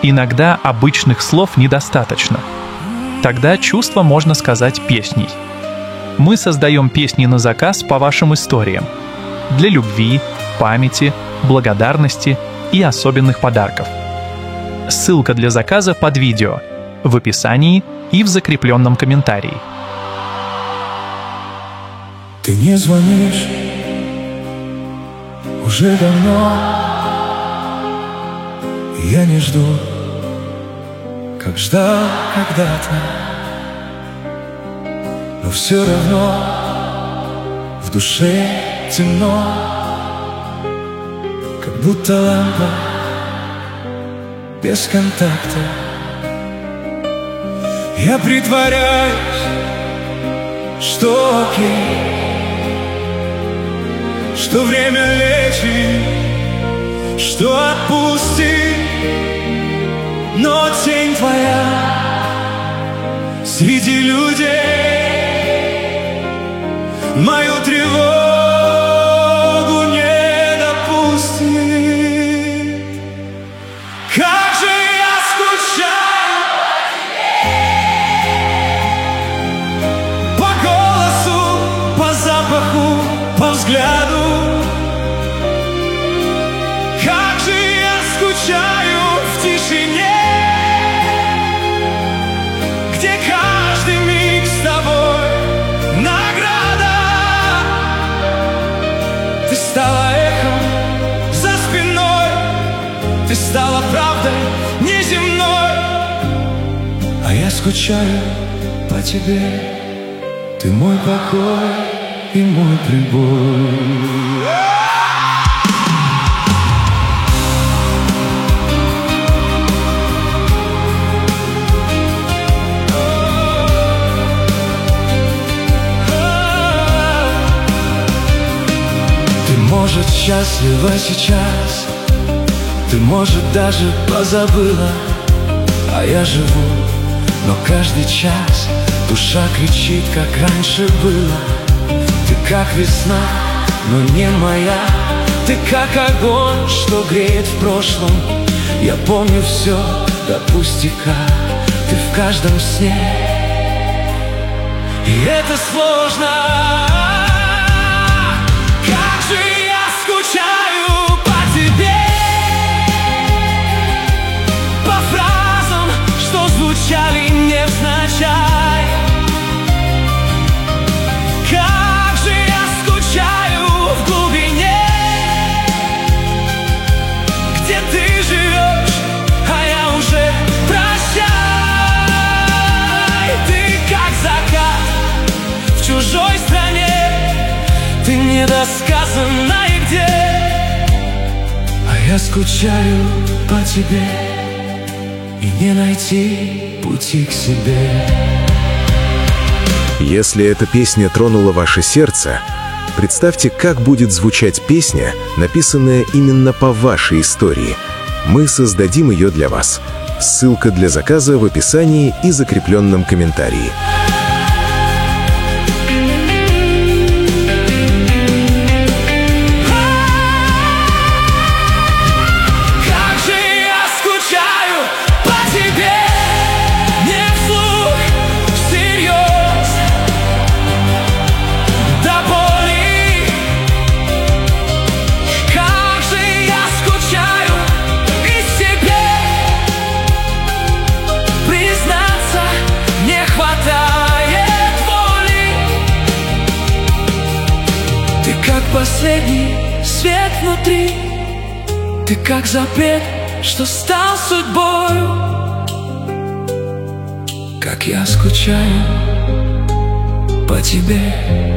Иногда обычных слов недостаточно. Тогда чувства можно сказать песней. Мы создаем песни на заказ по вашим историям. Для любви, памяти, благодарности и особенных подарков. Ссылка для заказа под видео, в описании и в закрепленном комментарии. Ты не звонишь уже давно, я не жду, как ждал когда-то. Но все равно в душе темно, как будто лампа без контакта. Я притворяюсь, что окей, что время лечит, что отпустит. Но тень твоя среди людей мою тревогу не допустит. Как же я скучаю по голосу, по запаху, по взгляду. Как же я скучаю в тишине, где каждый миг с тобой награда. Ты стала эхом за спиной, ты стала правдой неземной. А я скучаю по тебе, ты мой покой и мой прибой. Может, счастлива сейчас, ты, может, даже позабыла, а я живу, но каждый час душа кричит, как раньше было. Ты как весна, но не моя, ты как огонь, что греет в прошлом. Я помню все до пустяка, ты в каждом сне, и это сложно. Скучаю по тебе, по фразам, что звучали невзначай. Как же я скучаю в глубине, где ты живешь, а я уже прощай. Ты как закат в чужой стране, ты недосказанная. А я скучаю по тебе и не найти пути к себе. Если эта песня тронула ваше сердце, представьте, как будет звучать песня, написанная именно по вашей истории. Мы создадим ее для вас. Ссылка для заказа в описании и закрепленном комментарии. Последний свет внутри, ты как запрет, что стал судьбою. Как я скучаю по тебе.